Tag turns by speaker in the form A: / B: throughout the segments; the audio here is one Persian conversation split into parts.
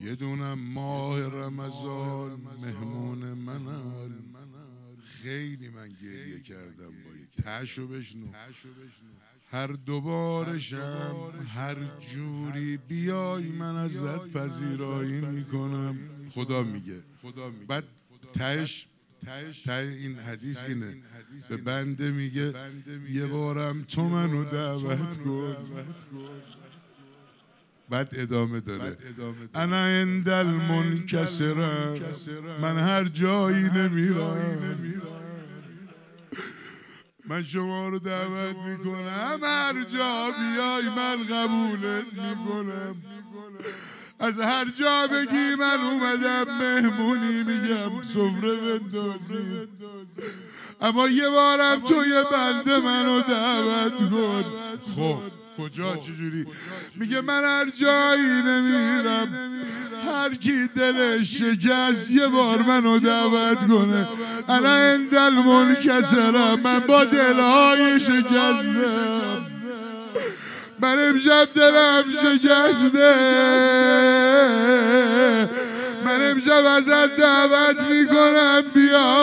A: یه دونم ماه رمضان مهمون منال. خیلی من گریه کردم با این تشو بشنو. هر دوبارشم هر جوری بیای من ازت پذیرایی میکنم. خدا میگه بعد تهش این حدیث اینه، به بنده میگه یه بارم تو منو دعوت کن. بعد ادامه داره انا عند المنکسرم، من هر جایی نمیرم. من شما رو دعوت میکنم هر جا بیای من قبولت میکنم. از هر جا بگی من اومدم مهمونی میگم سفره بندازی. اما یه بارم تو یه بنده منو دعوت کن. خب کجا چجوری؟ میگه من هر جایی نمیرم، هر کی دلش شکست یه بار منو دعوت کنه. انا عند المنکسرم، من با دلهای شکستم. من امشب دلم شکسته، من امشب ازت دعوت میکنم بیا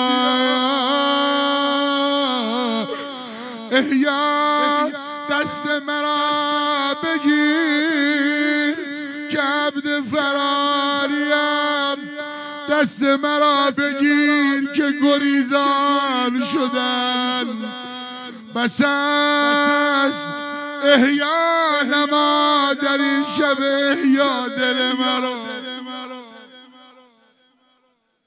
A: احیا دست مرا بگیر که عبد فراریم. دست مرا بگیر که گریزان شدن. بس است احیا نما در این شب احیا دل مرا.